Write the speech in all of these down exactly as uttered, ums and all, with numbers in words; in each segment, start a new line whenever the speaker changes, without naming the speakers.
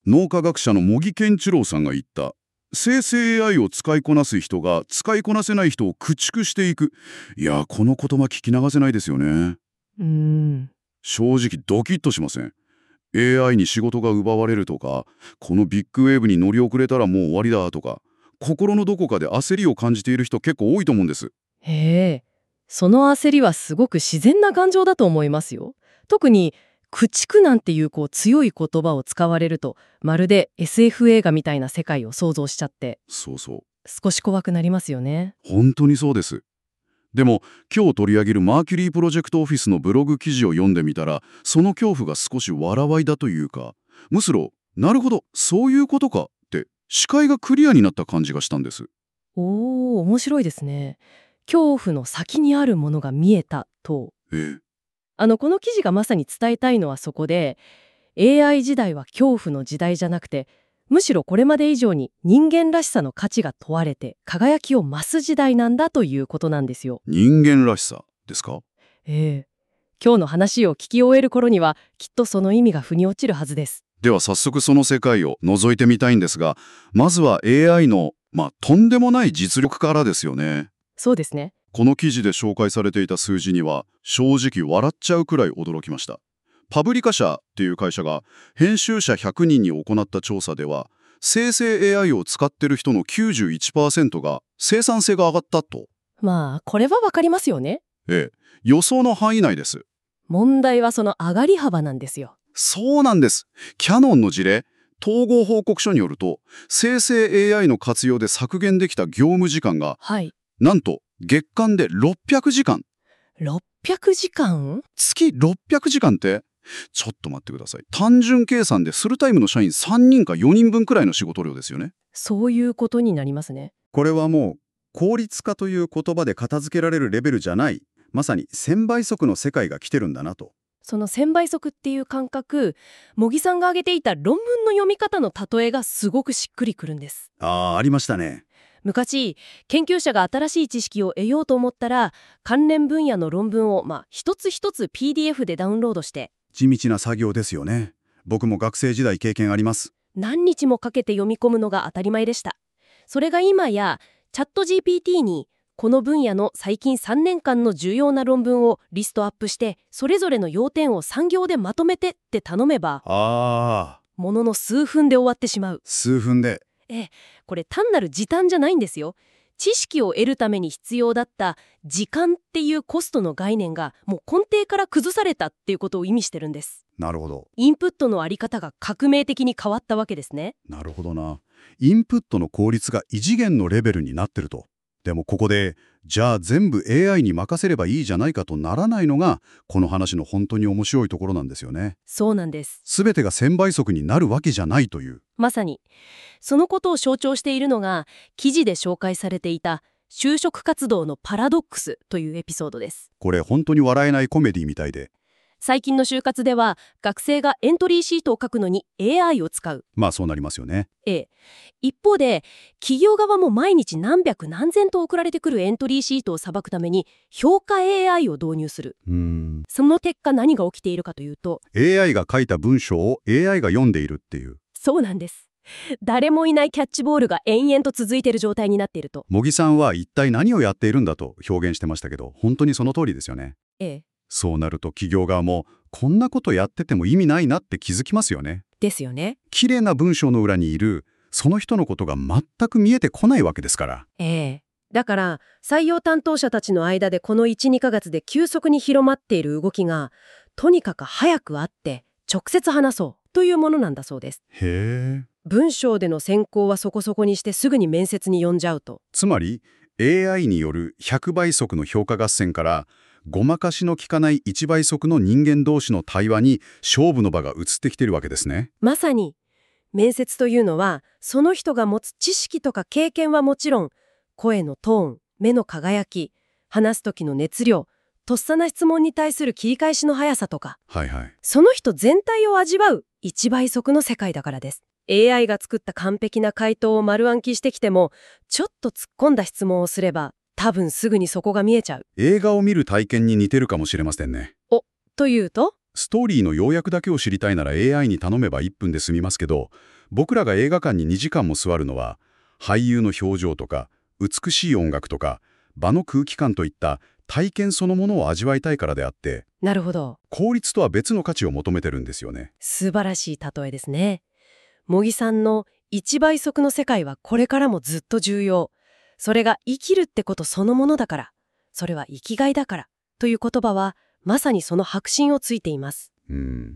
脳科学者の茂木健一郎さんが言った生成 エーアイ を使いこなす人が使いこなせない人を駆逐していく。いや、この言葉聞き流せないですよね。
うーん。
正直ドキッとしません。 エーアイ に仕事が奪われるとか、このビッグウェーブに乗り遅れたらもう終わりだとか、心のどこかで焦りを感じている人結構多いと思うんです。
へえ。その焦りはすごく自然な感情だと思いますよ。特に駆逐なんていうこう強い言葉を使われると、まるで エスエフ 映画みたいな世界を想像しちゃって
そうそう。
少し怖くなりますよね。
本当にそうです。でも今日取り上げるマーキュリープロジェクトオフィスのブログ記事を読んでみたら、その恐怖が少し笑わいだというか、むしろなるほどそういうことかって視界がクリアになった感じがしたんです。
おー、面白いですね。恐怖の先にあるものが見えたと。
ええ、
あのこの記事がまさに伝えたいのはそこで、 エーアイ 時代は恐怖の時代じゃなくて、むしろこれまで以上に人間らしさの価値が問われて輝きを増す時代なんだということなんですよ。
人間らしさですか？
ええ。今日の話を聞き終える頃にはきっとその意味が腑に落ちるはずです。
では早速その世界を覗いてみたいんですが、まずは エーアイ の、まあ、とんでもない実力からですよね。
そうですね。
この記事で紹介されていた数字には正直笑っちゃうくらい驚きました。パブリカ社っていう会社が編集者ひゃくにんに行った調査では、生成 エーアイ を使ってる人の きゅうじゅういちパーセント が生産性が上がったと。
まあこれはわかりますよね。
ええ、予想の範囲内です。
問題はその上がり幅なんですよ。
そうなんです。キヤノンの事例、統合報告書によると、生成 エーアイ の活用で削減できた業務時間が、
はい。
なんと月間でろっぴゃくじかん。
ろっぴゃくじかん？
月ろっぴゃくじかんって、ちょっと待ってください。単純計算でフルタイムの社員さんにんかよにんぶんくらいの仕事量ですよね。
そういうことになりますね。
これはもう効率化という言葉で片付けられるレベルじゃない、まさにせんばい速の世界が来てるんだなと。
そのせんばい速っていう感覚、茂木さんが挙げていた論文の読み方の例えがすごくしっくりくるんです。
ああ、ありましたね。
昔、研究者が新しい知識を得ようと思ったら、関連分野の論文をまあ一つ一つ ピーディーエフ でダウンロードして、
地道な作業ですよね。僕も学生時代経験あります。
何日もかけて読み込むのが当たり前でした。それが今やチャット ジーピーティー にこの分野の最近さんねんかんの重要な論文をリストアップして、それぞれの要点をさん行でまとめてって頼めば、
ああ、
ものの数分で終わってしまう。
数分で。
ええ、これ単なる時短じゃないんですよ。知識を得るために必要だった時間っていうコストの概念がもう根底から崩されたっていうことを意味してるんです。
なるほど。
インプットのあり方が革命的に変わったわけですね。
なるほどな。インプットの効率が異次元のレベルになってると。でもここで、じゃあ全部 エーアイ に任せればいいじゃないかとならないのが、この話の本当に面白いところなんですよね。
そうなんです。
すべてがせんばい速になるわけじゃないという。
まさにそのことを象徴しているのが、記事で紹介されていた就職活動のパラドックスというエピソードです。
これ本当に笑えないコメディみたいで。
最近の就活では学生がエントリーシートを書くのに エーアイ を使う。
まあそうなりますよね。
ええ、一方で企業側も毎日何百何千と送られてくるエントリーシートをさばくために評価 エーアイ を導入する。
うーん。
その結果何が起きているかというと、
エーアイ が書いた文章を エーアイ が読んでいるっていう。
そうなんです。誰もいないキャッチボールが延々と続いている状態になっていると。
茂木さんは一体何をやっているんだと表現してましたけど、本当にその通りですよね。
ええ、
そうなると企業側もこんなことやってても意味ないなって気づきますよね。
ですよね。
綺麗な文章の裏にいるその人のことが全く見えてこないわけですから。
ええ。だから採用担当者たちの間でこのいち、にかげつで急速に広まっている動きが、とにかく早く会って直接話そうというものなんだそうです。
へえ。
文章での選考はそこそこにしてすぐに面接に呼んじゃうと。
つまり エーアイ によるひゃくばい速の評価合戦から、ごまかしの効かないいちばい速の人間同士の対話に勝負の場が移ってきてるわけですね。
まさに面接というのは、その人が持つ知識とか経験はもちろん、声のトーン、目の輝き、話す時の熱量、とっさな質問に対する切り返しの速さとか、
はいはい。
その人全体を味わういちばい速の世界だからです。エーアイ が作った完璧な回答を丸暗記してきても、ちょっと突っ込んだ質問をすれば多分すぐにそこが見えちゃう。
映画を見る体験に似てるかもしれませんね。
お、というと
ストーリーの要約だけを知りたいなら エーアイ に頼めばいっぷんで済みますけど、僕らが映画館ににじかんも座るのは、俳優の表情とか、美しい音楽とか、場の空気感といった体験そのものを味わいたいからであって、
なるほど。
効率とは別の価値を求めてるんですよね。
素晴らしい例えですね。茂木さんの一倍速の世界はこれからもずっと重要。それが生きるってことそのものだから。それは生きがいだから。という言葉は、まさにその核心をついています。
うん。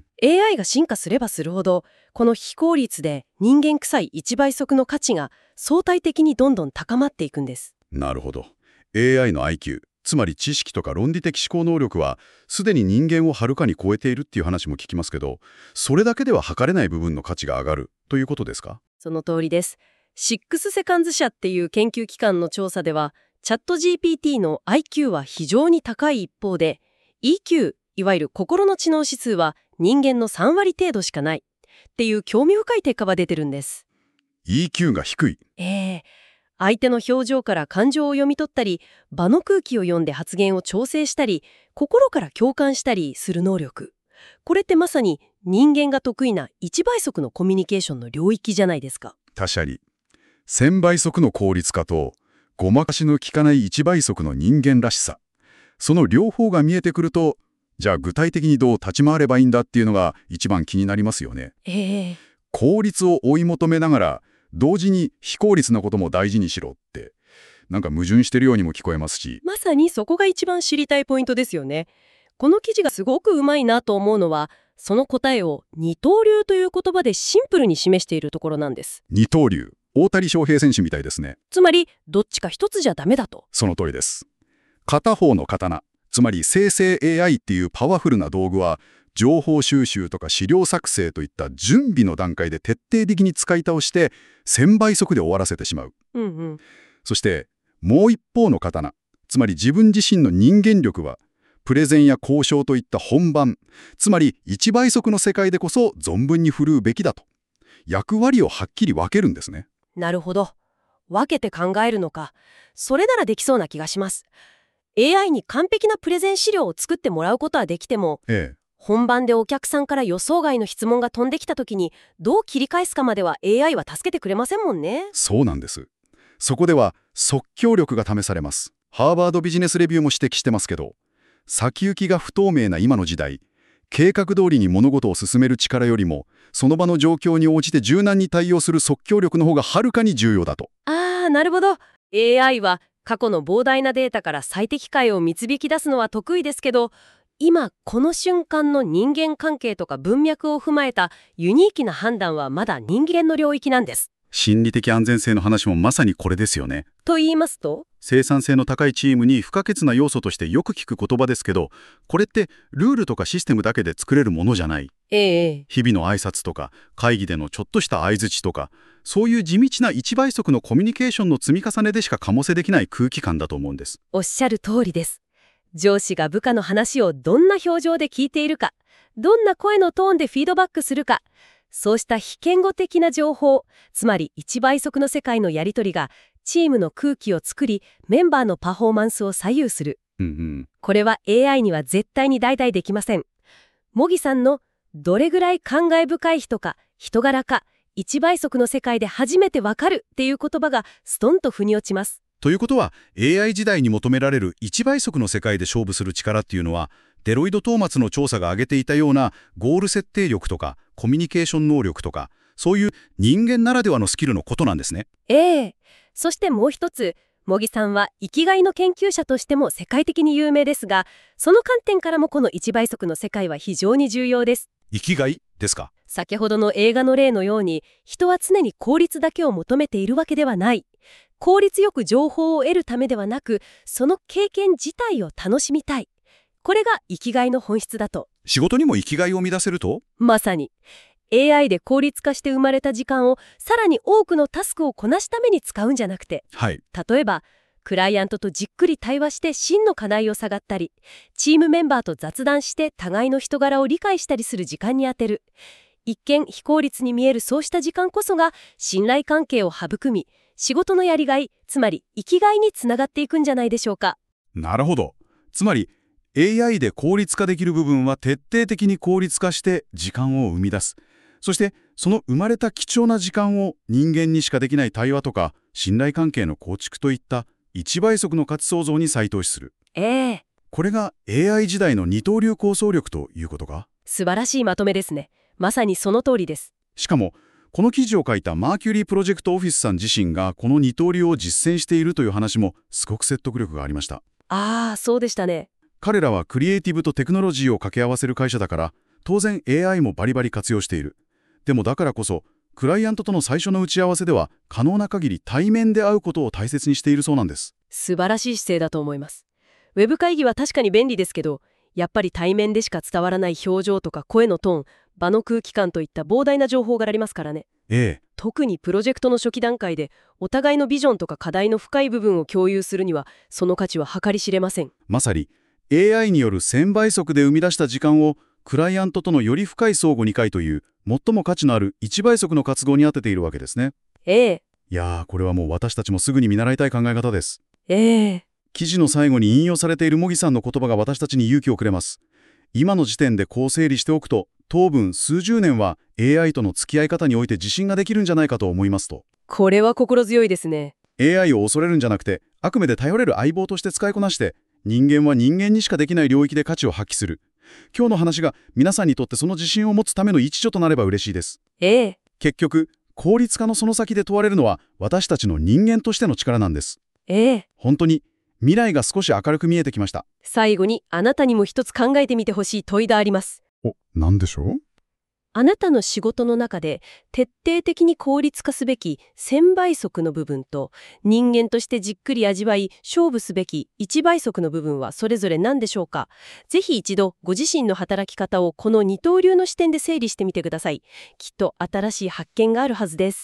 エーアイ が進化すればするほど、この非効率で人間臭い一倍速の価値が相対的にどんどん高まっていくんです。
なるほど。エーアイ の アイキュー、つまり知識とか論理的思考能力は、すでに人間をはるかに超えているっていう話も聞きますけど、それだけでは測れない部分の価値が上がるということですか？
その通りです。シックスセカンズ社っていう研究機関の調査では、チャット ジーピーティー の アイキュー は非常に高い一方で、イーキュー、いわゆる心の知能指数は人間のさんわり程度しかないっていう興味深い結果が出てるんです。
イーキュー が低い。
ええ相手の表情から感情を読み取ったり、場の空気を読んで発言を調整したり、心から共感したりする能力。これってまさに人間が得意な一倍速のコミュニケーションの領域じゃないですか。
確かに。千倍速の効率化と、ごまかしの効かない一倍速の人間らしさ。その両方が見えてくると、じゃあ具体的にどう立ち回ればいいんだっていうのが一番気になりますよね。
ええ
効率を追い求めながら、同時に非効率なことも大事にしろって、なんか矛盾してるようにも聞こえますし。
まさにそこが一番知りたいポイントですよね。この記事がすごくうまいなと思うのは、その答えを二刀流という言葉でシンプルに示しているところなんです。
二刀流、大谷翔平選手みたいですね。
つまり、どっちか一つじゃダメだと。
その通りです。片方の刀、つまり生成 エーアイ っていうパワフルな道具は、情報収集とか資料作成といった準備の段階で徹底的に使い倒して千倍速で終わらせてしまう。
うんうん。
そしてもう一方の刀、つまり自分自身の人間力はプレゼンや交渉といった本番、つまり一倍速の世界でこそ存分に振るうべきだと。役割をはっきり分けるんですね。
なるほど。分けて考えるのか。それならできそうな気がします。エーアイ に完璧なプレゼン資料を作ってもらうことはできても、
ええ。
本番でお客さんから予想外の質問が飛んできた時にどう切り返すかまでは エーアイ は助けてくれませんもんね。
そうなんです。そこでは即興力が試されます。ハーバードビジネスレビューも指摘してますけど、先行きが不透明な今の時代、計画通りに物事を進める力よりも、その場の状況に応じて柔軟に対応する即興力の方がはるかに重要だと。
あー、なるほど。エーアイ は過去の膨大なデータから最適解を導き出すのは得意ですけど、今この瞬間の人間関係とか文脈を踏まえたユニークな判断はまだ人間の領域なんです。
心理的安全性の話もまさにこれですよね。
と言いますと、
生産性の高いチームに不可欠な要素としてよく聞く言葉ですけど、これってルールとかシステムだけで作れるものじゃない。
ええ
日々の挨拶とか会議でのちょっとした相槌とか、そういう地道な一倍速のコミュニケーションの積み重ねでしか醸せできない空気感だと思うんです。
おっしゃる通りです。上司が部下の話をどんな表情で聞いているか、どんな声のトーンでフィードバックするか、そうした非言語的な情報、つまり一倍速の世界のやり取りがチームの空気を作り、メンバーのパフォーマンスを左右する。
うんうん、
これは エーアイ には絶対に代替できません。茂木さんのどれぐらい感慨深い人か人柄か一倍速の世界で初めてわかるっていう言葉がストンと腑に落ちます。
ということは エーアイ 時代に求められる一倍速の世界で勝負する力っていうのは、デロイド・トーマツの調査が挙げていたようなゴール設定力とかコミュニケーション能力とか、そういう人間ならではのスキルのことなんですね。
ええ。そしてもう一つ、茂木さんは生きがいの研究者としても世界的に有名ですが、その観点からもこの一倍速の世界は非常に重要です。
生きがいですか？
先ほどの映画の例のように、人は常に効率だけを求めているわけではない。効率よく情報を得るためではなく、その経験自体を楽しみたい。これが生きがいの本質だと。
仕事にも生きがいを見出せると？
まさに。エーアイ で効率化して生まれた時間をさらに多くのタスクをこなすために使うんじゃなくて、
はい。
例えば、クライアントとじっくり対話して真の課題を探ったり、チームメンバーと雑談して互いの人柄を理解したりする時間に充てる。一見非効率に見えるそうした時間こそが信頼関係を育み、仕事のやりがい、つまり生きがいにつながっていくんじゃないでしょうか。
なるほど。つまりエーアイ で効率化できる部分は徹底的に効率化して時間を生み出す。そしてその生まれた貴重な時間を人間にしかできない対話とか信頼関係の構築といった一倍速の価値創造に再投資する。
ええ、
これが エーアイ 時代の二刀流構想力ということか。
素晴らしいまとめですね。まさにその通りです。
しかもこの記事を書いたマーキュリープロジェクトオフィスさん自身がこの二刀流を実践しているという話もすごく説得力がありました。
ああ、そうでしたね。
彼らはクリエイティブとテクノロジーを掛け合わせる会社だから当然 エーアイ もバリバリ活用している。でもだからこそクライアントとの最初の打ち合わせでは可能な限り対面で会うことを大切にしているそうなんです。
素晴らしい姿勢だと思います。ウェブ会議は確かに便利ですけど、やっぱり対面でしか伝わらない表情とか声のトーン、場の空気感といった膨大な情報がありますからね。
ええ。
特にプロジェクトの初期段階でお互いのビジョンとか課題の深い部分を共有するにはその価値は計り知れません。
まさに エーアイ によるせんばい速で生み出した時間をクライアントとのより深い相互理解という最も価値のあるいちばい速の活動に当てているわけですね。
ええ。
いやー、これはもう私たちもすぐに見習いたい考え方です。
ええ。
記事の最後に引用されている茂木さんの言葉が私たちに勇気をくれます。今の時点でこう整理しておくと、当分数十年は エーアイ との付き合い方において自信ができるんじゃないかと思いますと。
これは心強いですね。
エーアイ を恐れるんじゃなくて、あくまで頼れる相棒として使いこなして、人間は人間にしかできない領域で価値を発揮する。今日の話が皆さんにとってその自信を持つための一助となれば嬉しいです。
ええ。
結局、効率化のその先で問われるのは私たちの人間としての力なんです。
ええ。
本当に未来が少し明るく見えてきました。
最後にあなたにも一つ考えてみてほしい問いがあります。
お、なんでしょう？
あなたの仕事の中で徹底的に効率化すべきせんばい速の部分と人間としてじっくり味わい勝負すべきいちばい速の部分はそれぞれ何でしょうか。ぜひ一度ご自身の働き方をこの二刀流の視点で整理してみてください。きっと新しい発見があるはずです。